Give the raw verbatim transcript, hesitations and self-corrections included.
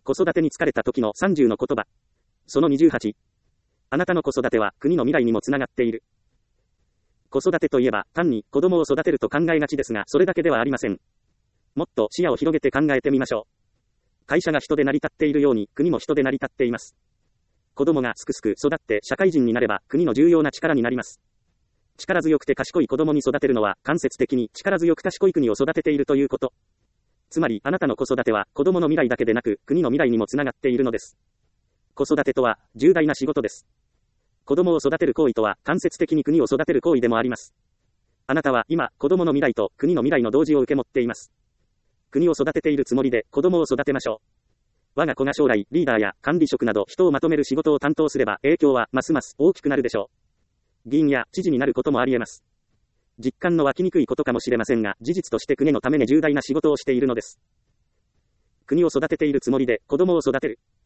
子育てに疲れた時のさんじゅうの言葉。そのにじゅうはち。あなたの子育ては国の未来にもつながっている。子育てといえば単に子供を育てると考えがちですが、それだけではありません。もっと視野を広げて考えてみましょう。会社が人で成り立っているように国も人で成り立っています。子供がすくすく育って社会人になれば国の重要な力になります。力強くて賢い子供に育てるのは間接的に力強く賢い国を育てているということ。つまりあなたの子育ては子供の未来だけでなく国の未来にもつながっているのです。子育てとは重大な仕事です。子供を育てる行為とは間接的に国を育てる行為でもあります。あなたは今子供の未来と国の未来の同時を受け持っています。国を育てているつもりで子供を育てましょう。我が子が将来リーダーや管理職など人をまとめる仕事を担当すれば影響はますます大きくなるでしょう。議員や知事になることもあり得ます。実感の湧きにくいことかもしれませんが、事実として国のために重大な仕事をしているのです。国を育てているつもりで子供を育てる。